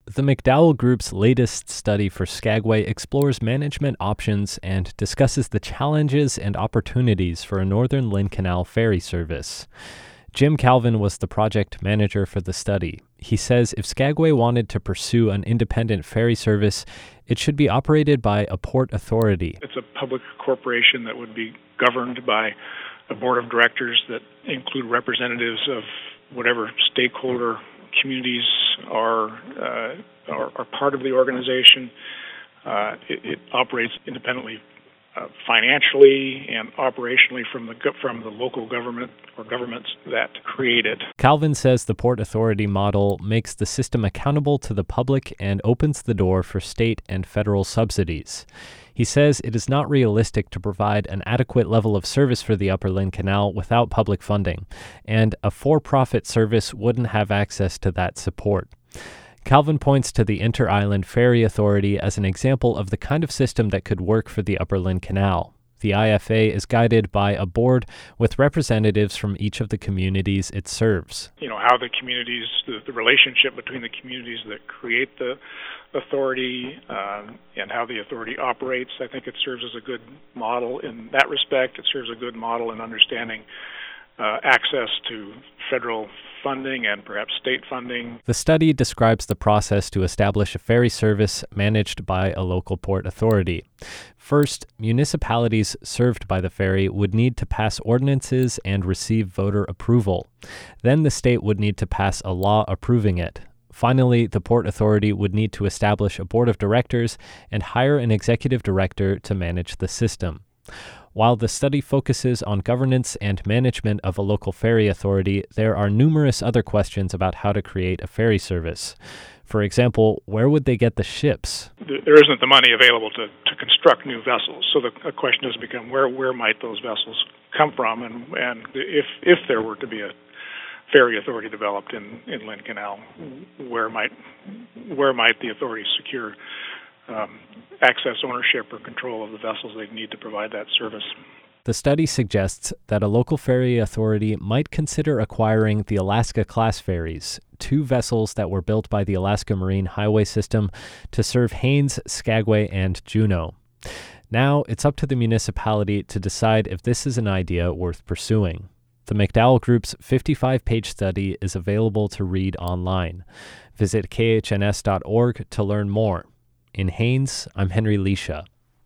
The McDowell Group's latest study for Skagway explores management options and discusses the challenges and opportunities for a Northern Lynn Canal ferry service. Jim Calvin was the project manager for the study. He says if Skagway wanted to pursue an independent ferry service, it should be operated by a port authority. It's a public corporation that would be governed by a board of directors that include representatives of whatever stakeholder communities are part of the organization. It operates independently financially and operationally from the local government or governments that create it. Calvin says the Port Authority model makes the system accountable to the public and opens the door for state and federal subsidies. He says it is not realistic to provide an adequate level of service for the Upper Lynn Canal without public funding, and a for-profit service wouldn't have access to that support. Calvin points to the Inter-Island Ferry Authority as an example of the kind of system that could work for the Upper Lynn Canal. The IFA is guided by a board with representatives from each of the communities it serves. How the communities, the relationship between the communities that create the authority and how the authority operates, I think it serves as a good model in that respect. It serves a good model in understanding access to federal funding and perhaps state funding. The study describes the process to establish a ferry service managed by a local port authority. First, municipalities served by the ferry would need to pass ordinances and receive voter approval. Then the state would need to pass a law approving it. Finally, the Port Authority would need to establish a board of directors and hire an executive director to manage the system. While the study focuses on governance and management of a local ferry authority, there are numerous other questions about how to create a ferry service. For example, where would they get the ships? There isn't the money available to construct new vessels, so the question has become where might those vessels come from, and if there were to be a ferry authority developed in Lynn Canal, where might the authority secure access, ownership, or control of the vessels they need to provide that service? The study suggests that a local ferry authority might consider acquiring the Alaska-class ferries, 2 vessels that were built by the Alaska Marine Highway System to serve Haines, Skagway, and Juneau. Now, it's up to the municipality to decide if this is an idea worth pursuing. The McDowell Group's 55-page study is available to read online. Visit khns.org to learn more. In Haines, I'm Henry Leisha.